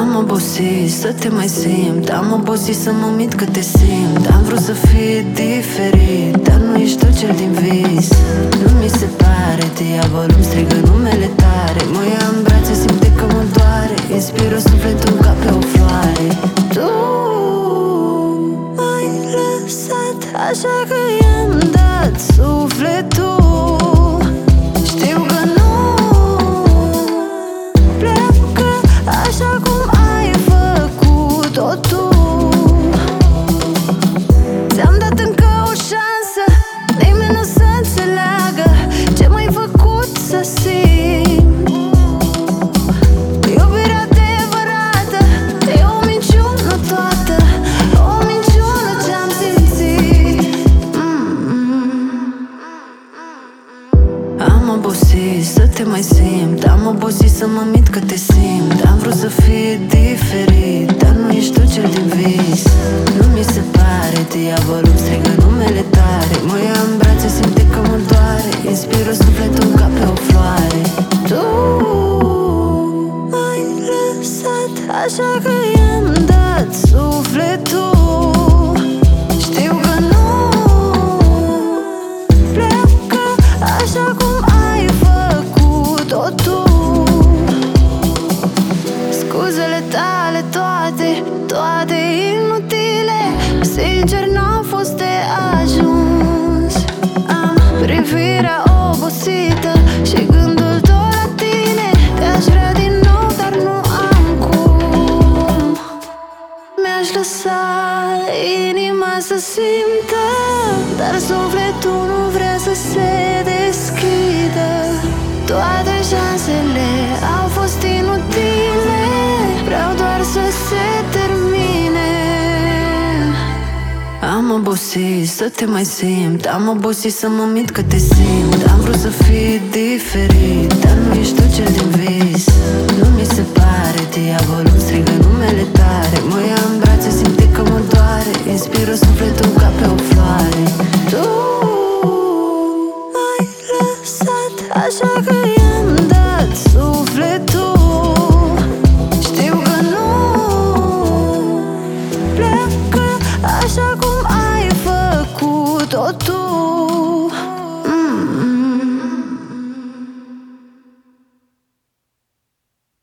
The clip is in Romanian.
Am obosit să te mai simt, am obosit să mă mint că te simt. Am vrut să fie diferit, dar nu ești tu cel din vis. Nu mi se pare, diavolul îmi strigă numele tare. Mă ia în brațe, simte că mă doare, inspiră sufletul ca pe o floare. Tu m-ai lăsat, așa că i-am dat sufletul. Știu că nu pleacă așa cum ai făcut-o tu. Ți-am dat încă o șansă, nimeni nu să înțeleagă ce m-ai făcut să simt. Iubirea adevărată e o minciună toată, o minciună ce-am simțit. Am obosit să te mai simt, am obosit să mă mint că te simt. Am vrut să fie diferit, dar nu ești tu cel din vis. Nu mi se pare, diavolul îmi strigă numele tare. Mă ia în brațe, simte că mă doare, inspiră sufletul ca pe o floare. Tu m-ai lăsat, așa că i-am dat sufletul. Știu că nu pleacă așa cum ai făcut-o tu. Scuzele tale toate inutile, sincer n-au fost de ajuns. Am privirea obosită și gândul tot la tine. Te-aș vrea din nou, dar nu am cum. Mi-aș lăsa inima să simtă, dar sufletul nu vrea să se deschidă. Toate șansele au fost inutile, vreau doar să se termine. Am obosit să te mai simt, am obosit să mă mint că te simt. Am vrut să fie diferit, dar nu ești tu cel din vis. Nu mi se pare, diavolul îmi strigă numele tare. Mă ia în brațe, simte că mă doare, inspiră sufletul ca pe o